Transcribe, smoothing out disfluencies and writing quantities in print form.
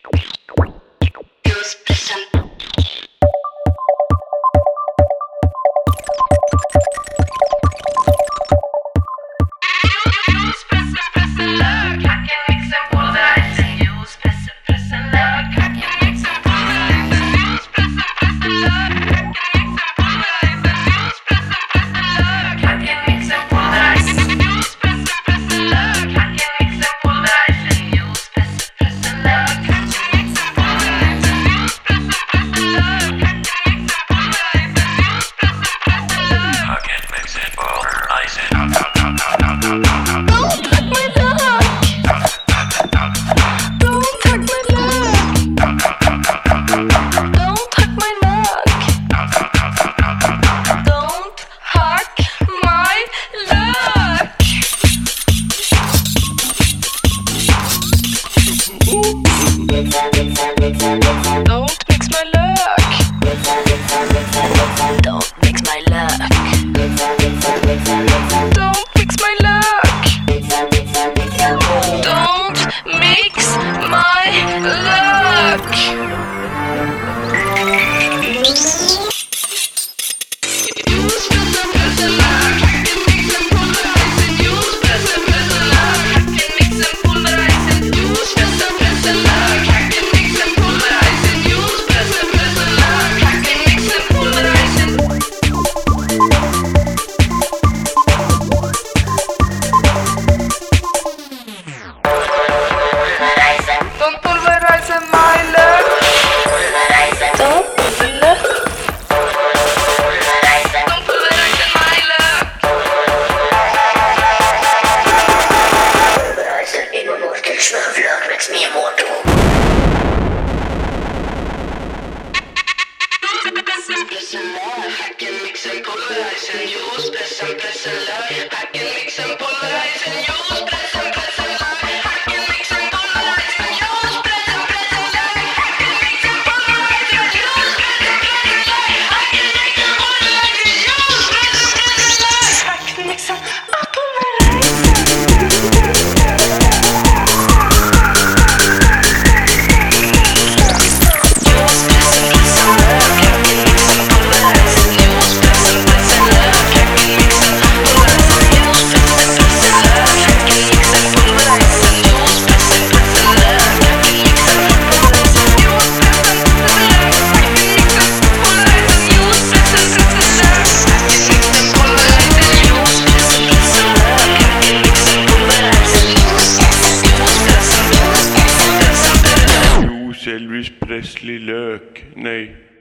Don't mix my luck. Don't mix my luck. Don't mix my luck. Don't mix my luck. Don't pulverize my luck. Don't pulverize my luck. Pulverizer inomortals flög med snemård. I can mix and pulverize and use press and love. I can mix and pulverize and use press and love. I can mix and pulverize and use press and love. I can mix and pulverize and use press and love. I can mix and pulverize and use press and love. I can mix and Elvis Presley lök, nej.